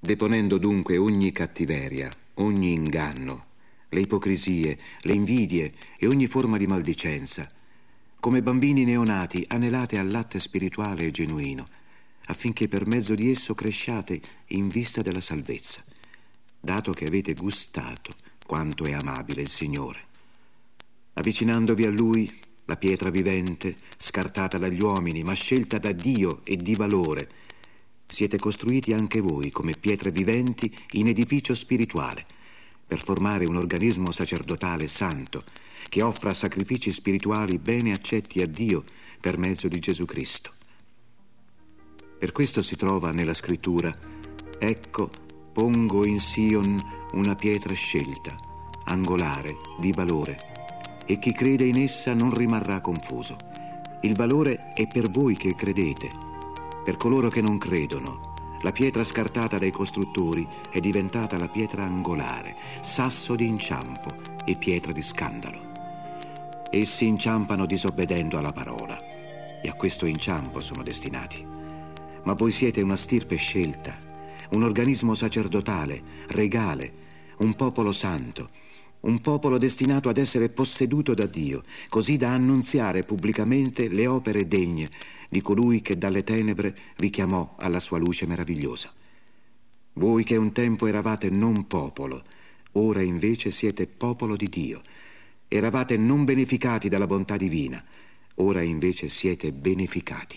Deponendo dunque ogni cattiveria, ogni inganno, le ipocrisie, le invidie e ogni forma di maldicenza, come bambini neonati anelate al latte spirituale e genuino, affinché per mezzo di esso cresciate in vista della salvezza, dato che avete gustato quanto è amabile il Signore. Avvicinandovi a Lui, la pietra vivente, scartata dagli uomini, ma scelta da Dio e di valore, siete costruiti anche voi come pietre viventi in edificio spirituale, per formare un organismo sacerdotale santo, che offra sacrifici spirituali bene accetti a Dio per mezzo di Gesù Cristo. Per questo si trova nella Scrittura: ecco, pongo in Sion una pietra scelta, angolare, di valore, e chi crede in essa non rimarrà confuso. Il valore è per voi che credete. Per coloro che non credono, la pietra scartata dai costruttori è diventata la pietra angolare, sasso di inciampo e pietra di scandalo. Essi inciampano disobbedendo alla parola, e a questo inciampo sono destinati. Ma voi siete una stirpe scelta, un organismo sacerdotale, regale, un popolo santo, un popolo destinato ad essere posseduto da Dio, così da annunziare pubblicamente le opere degne di colui che dalle tenebre vi chiamò alla sua luce meravigliosa. Voi che un tempo eravate non popolo, ora invece siete popolo di Dio. Eravate non beneficati dalla bontà divina, ora invece siete beneficati.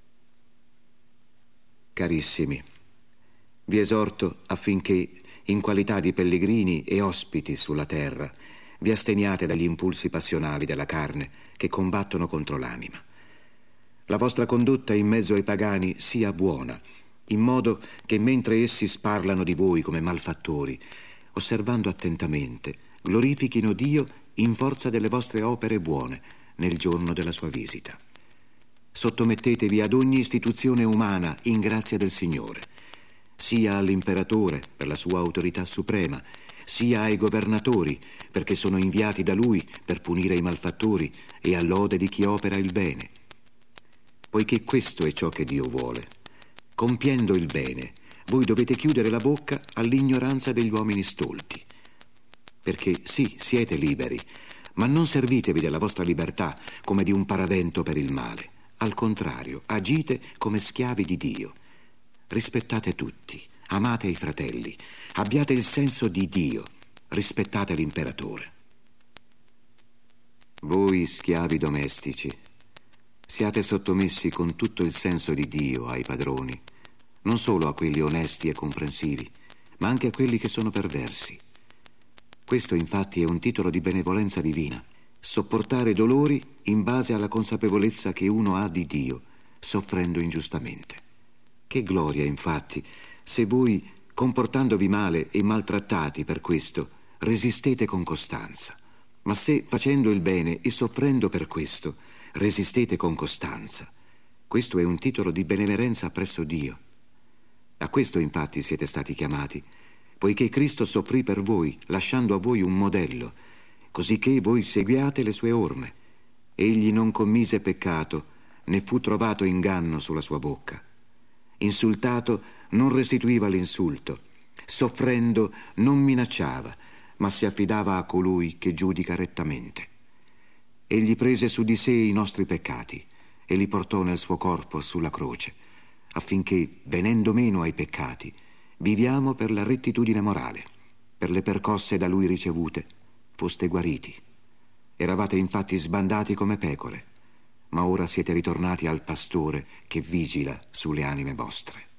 Carissimi, vi esorto affinché, in qualità di pellegrini e ospiti sulla terra, vi asteniate dagli impulsi passionali della carne che combattono contro l'anima. La vostra condotta in mezzo ai pagani sia buona, in modo che mentre essi sparlano di voi come malfattori, osservando attentamente, glorifichino Dio in forza delle vostre opere buone nel giorno della sua visita. Sottomettetevi ad ogni istituzione umana in grazia del Signore, sia all'imperatore per la sua autorità suprema, sia ai governatori perché sono inviati da lui per punire i malfattori e a lode di chi opera il bene. Poiché questo è ciò che Dio vuole. Compiendo il bene, voi dovete chiudere la bocca all'ignoranza degli uomini stolti. Perché sì, siete liberi, ma non servitevi della vostra libertà come di un paravento per il male. Al contrario, agite come schiavi di Dio. Rispettate tutti, amate i fratelli, abbiate il senso di Dio, rispettate l'imperatore. Voi, schiavi domestici, siate sottomessi con tutto il senso di Dio ai padroni, non solo a quelli onesti e comprensivi, ma anche a quelli che sono perversi. Questo infatti è un titolo di benevolenza divina: sopportare dolori in base alla consapevolezza che uno ha di Dio, soffrendo ingiustamente. Che gloria, infatti, se voi, comportandovi male e maltrattati per questo, resistete con costanza. Ma se, facendo il bene e soffrendo per questo, resistete con costanza, questo è un titolo di benemerenza presso Dio. A questo, infatti, siete stati chiamati, poiché Cristo soffrì per voi, lasciando a voi un modello, cosicché voi seguiate le sue orme. Egli non commise peccato, né fu trovato inganno sulla sua bocca. Insultato non restituiva l'insulto, soffrendo non minacciava, ma si affidava a colui che giudica rettamente. Egli prese su di sé i nostri peccati e li portò nel suo corpo sulla croce, affinché, venendo meno ai peccati, viviamo per la rettitudine morale. Per le percosse da lui ricevute foste guariti. Eravate infatti sbandati come pecore, ma ora siete ritornati al pastore che vigila sulle anime vostre.